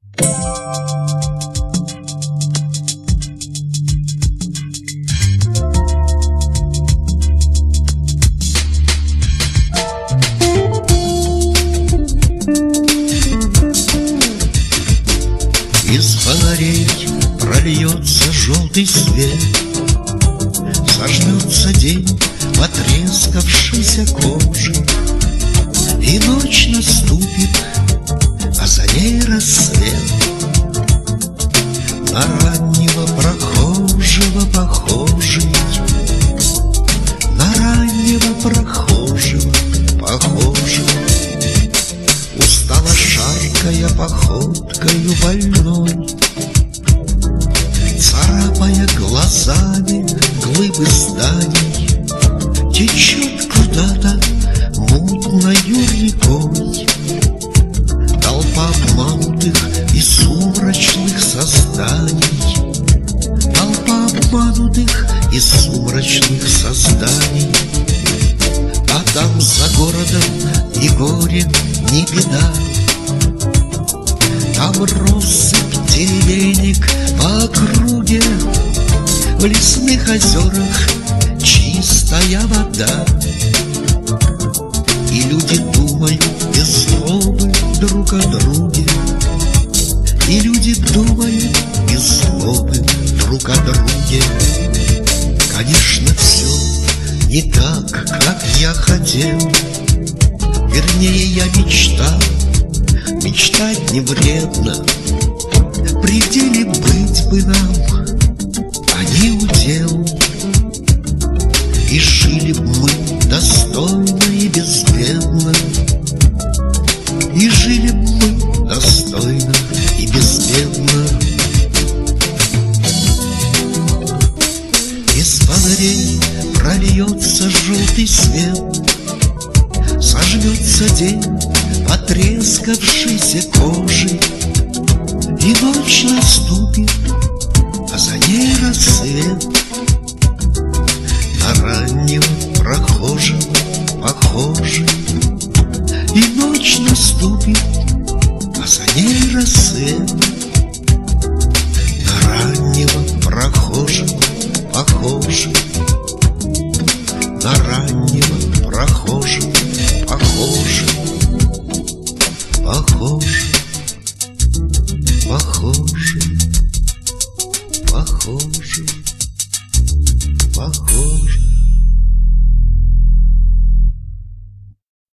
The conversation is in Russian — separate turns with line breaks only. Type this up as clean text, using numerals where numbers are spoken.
Из фонарей прольется желтый свет, сожмется день потрескавшейся кожи, и ночь наступит, а за ней рассвет. На раннего прохожего похожий, на раннего прохожего похожий, устало шаркая походкою больной, царапая глазами глыбы зданий, течет куда-то мутною рекой толпа обманутых и сумрачных созданий, толпа обманутых и сумрачных созданий. А там за городом ни горе, ни беда, там россыпь деревенек по округе, в лесных озерах чистая вода. И люди думают без злобы друг о друге, и люди думают без злобы друг о друге. Конечно, все не так, как я хотел, вернее, я мечтал. Мечтать не вредно, в пределе быть бы нам, а не удел. И жили б мы достойно и безбедно, и жили б мы достойно и безбедно. Из фонарей прольется желтый свет, сожмется день потрескавшейся кожи, и ночь наступит, а за ней рассвет. На раннего прохожего похожий, и ночь наступит, а за ней рассвет. На раннего прохожего похожий, на раннего прохожего похожий, похож, похож.